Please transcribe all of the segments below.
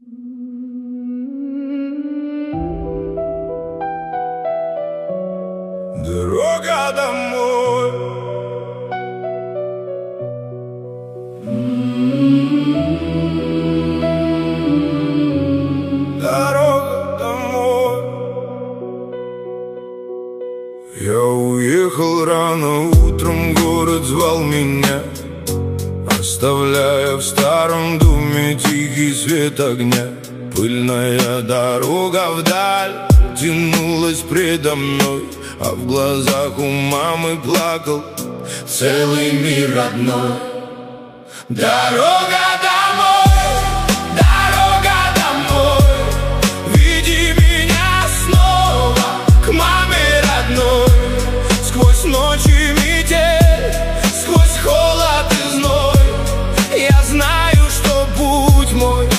Дорога домой. Дорога домой. Я уехал рано утром, город звал меня, оставляя в старом доме тихий свет огня. Пыльная дорога вдаль тянулась предо мной, а в глазах у мамы плакал целый мир родной. Дорога домой, дорога домой, веди меня снова к маме родной. Сквозь ночь и метель, сквозь холод и зной, я знаю, что путь мой.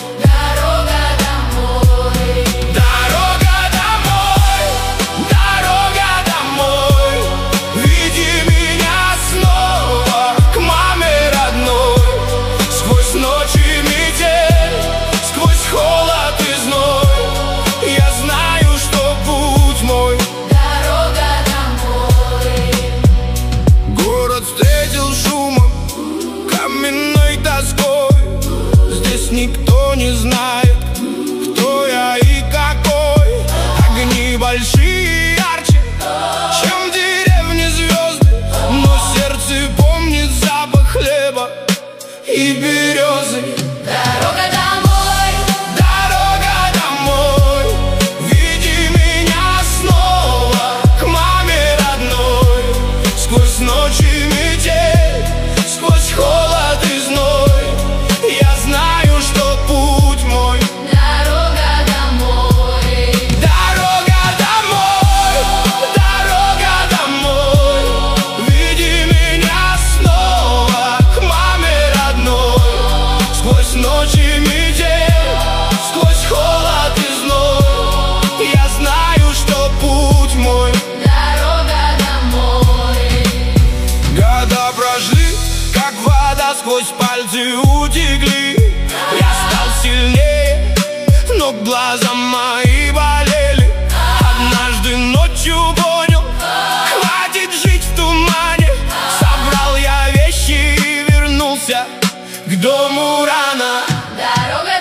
Никто не знает, кто я и какой. Огни большие, ярче, чем в деревне звезды, но сердце помнит запах хлеба и березы. Дорога домой, дорога домой, веди меня снова к маме родной. Сквозь ночь и метель, сквозь холод и зной, я знаю, что путь мой. Дорога домой, дорога домой, дорога домой, веди меня снова к маме родной. Сквозь ночь и метель, сквозь холод и зной, я знаю, что путь мой. Дорога домой. Года прошли, как вода сквозь пальцы утекли. Я стал сильнее, но глаза мои болели. Однажды ночью понял, хватит жить в тумане. Собрал я вещи и вернулся к дому рано. Дорога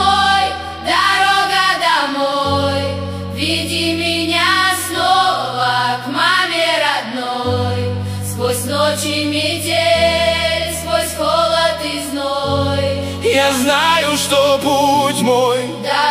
домой, веди меня снова к маме родной. Сквозь ночь и метель, сквозь холод и зной, я знаю, что путь мой.